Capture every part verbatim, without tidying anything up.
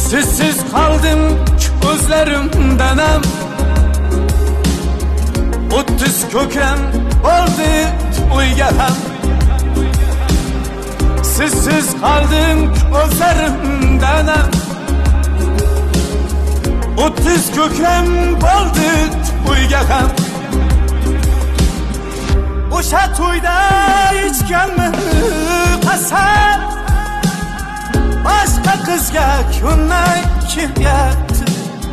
Sizsiz qaldim ko'zlarimdanam, o'ttiz ko'kram bo'ldi to'yga ham. Sizsiz qaldim ko'zlarimdanam, o'ttiz ko'kram bo'ldi to'yga ham. O'sha to'yda ichganmi qasam, boshqa qizga ko'nmay kelyapti.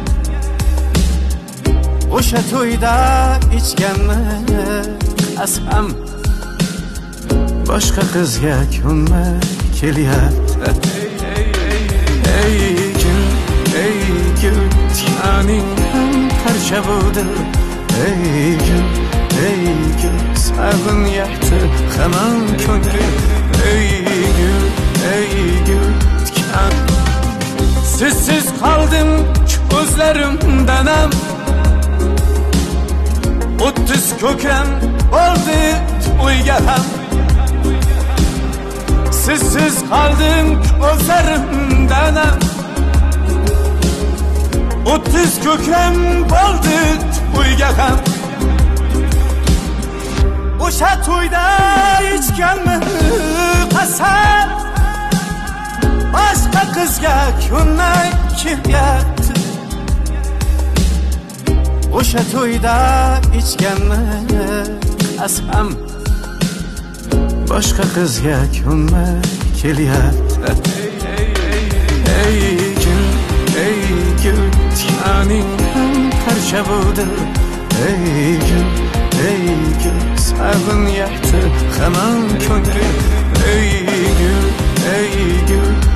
O'sha to'yda ichganmi qasam, boshqa qizga ko'nmay kelyapti. Ey gul, ey gul, tiyaning ham parcha bo'ldi. Ey gul, ey gul, sog'inyapti hamon ko'nglim. Ey gul, ey gul, tikan. Sizsiz qaldim ko'zlarimdanam, o'ttiz ko'kram bo'ldi to'yga ham. Sizsiz qaldim ko'zlarimdanam, o'ttiz ko'kram bo'ldi to'yga ham. O'sha to'yda ichganmi qasam, boshqa qizga ko'nmay kelyapti. O'sha to'yda ichganmi qasam, boshqa qizga ko'nmay kelyapti. Ey gul, ey gul, tiyaning ham parcha bo'ldi. Ey gul, ey gul, sog'inyapti hamon ko'nglim. Ey gul, ey gul,